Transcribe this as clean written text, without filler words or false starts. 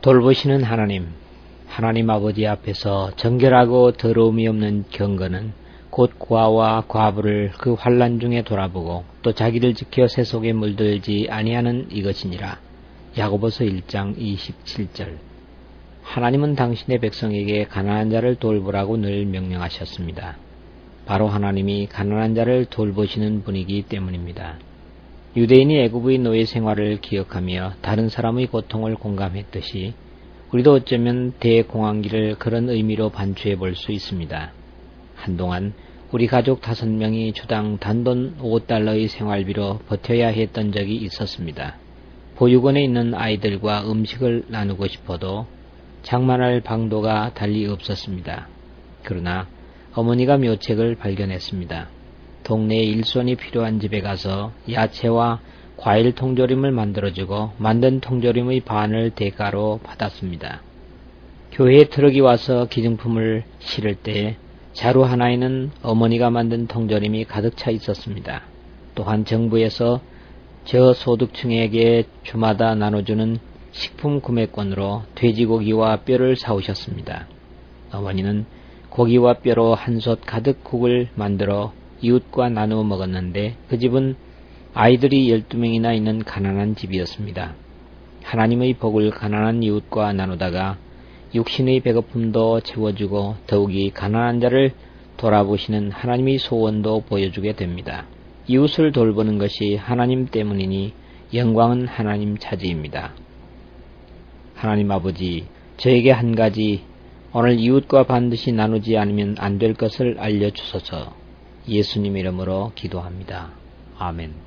돌보시는 하나님, 하나님 아버지 앞에서 정결하고 더러움이 없는 경건은 곧 고아와 과부를 그 환난 중에 돌아보고 또 자기를 지켜 새 속에 물들지 아니하는 이것이니라. 야고보서 1장 27절. 하나님은 당신의 백성에게 가난한 자를 돌보라고 늘 명령하셨습니다. 바로 하나님이 가난한 자를 돌보시는 분이기 때문입니다. 유대인이 애굽의 노예 생활을 기억하며 다른 사람의 고통을 공감했듯이 우리도 어쩌면 대공황기를 그런 의미로 반추해 볼 수 있습니다. 한동안 우리 가족 5명이 주당 단돈 $5의 생활비로 버텨야 했던 적이 있었습니다. 보육원에 있는 아이들과 음식을 나누고 싶어도 장만할 방도가 달리 없었습니다. 그러나 어머니가 묘책을 발견했습니다. 동네에 일손이 필요한 집에 가서 야채와 과일 통조림을 만들어주고 만든 통조림의 반을 대가로 받았습니다. 교회에 트럭이 와서 기증품을 실을 때 자루 하나에는 어머니가 만든 통조림이 가득 차 있었습니다. 또한 정부에서 저소득층에게 주마다 나눠주는 식품 구매권으로 돼지고기와 뼈를 사오셨습니다. 어머니는 고기와 뼈로 한솥 가득 국을 만들어 이웃과 나누어 먹었는데 그 집은 아이들이 12명이나 있는 가난한 집이었습니다. 하나님의 복을 가난한 이웃과 나누다가 육신의 배고픔도 채워주고 더욱이 가난한 자를 돌아보시는 하나님의 소원도 보여주게 됩니다. 이웃을 돌보는 것이 하나님 때문이니 영광은 하나님 차지입니다. 하나님 아버지, 저에게 한 가지 오늘 이웃과 반드시 나누지 않으면 안 될 것을 알려주소서. 예수님 이름으로 기도합니다. 아멘.